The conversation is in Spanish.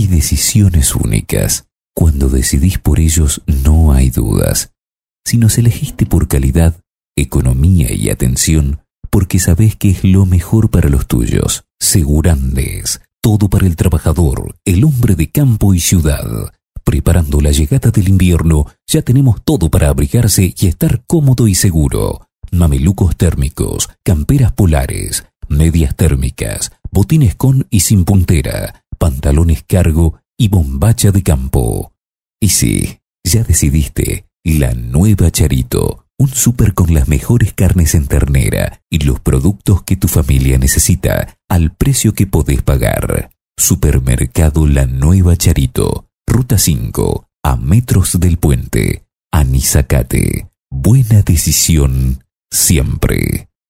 Hay decisiones únicas. Cuando decidís por ellos no hay dudas. Si nos elegiste por calidad, economía y atención, porque sabés que es lo mejor para los tuyos. Segurandes, todo para el trabajador, el hombre de campo y ciudad. Preparando la llegada del invierno, ya tenemos todo para abrigarse y estar cómodo y seguro. Mamelucos térmicos, camperas polares, medias térmicas, botines con y sin puntera, pantalones cargo y bombacha de campo. Y sí, ya decidiste, la nueva Charito, un súper con las mejores carnes en ternera y los productos que tu familia necesita al precio que podés pagar. Supermercado La Nueva Charito, Ruta 5, a metros del puente, Anisacate. Buena decisión siempre.